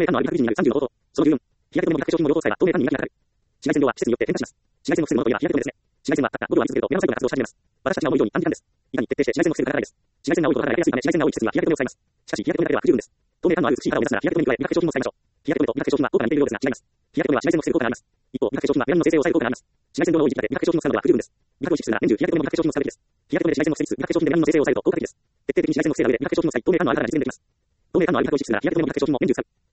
明感のある美白人による30の方法。その14、日焼け止めの美白化粧品の用途さえは透明感に磨きがかかる。紫外線量は季節によって変化します。紫外線の防ぐものといえば日焼け止めですね。紫外線はあったか、5度を浴び続けると目の細部が活動し始めます。私たちが思うように短時間です。いかに徹底して紫外線を防ぐかが大事です。紫外線が多いと肌が焼けやすいため、紫外線が多い季節には日焼け止めを使います。しかし、日焼け止めだけでは不十分です。透明感のある美しい肌を目指すなら日焼け止めに加え、美白化粧品も使いましょう。日焼け止めと美白化粧品は効果が似ているようですが違います。日焼け止めは紫外線を防ぐ効果があります。一方、美白化粧品はメラニンの生成を抑える効果があります。紫外線量の多い時期で美白化粧品を使うのは不十分です。美白を意識するなら年中日焼け止めも美白化粧品も使うべきです。日焼け止めで紫外線を防ぎつつ、美白化粧品でメラニンの生成を抑えると効果的です。徹底的に紫外線を防いだ上で美白化粧品を使い、透明感のある肌に実践できます。透明感のある美白を意識するなら日焼け止めも美白化粧品も年中使う。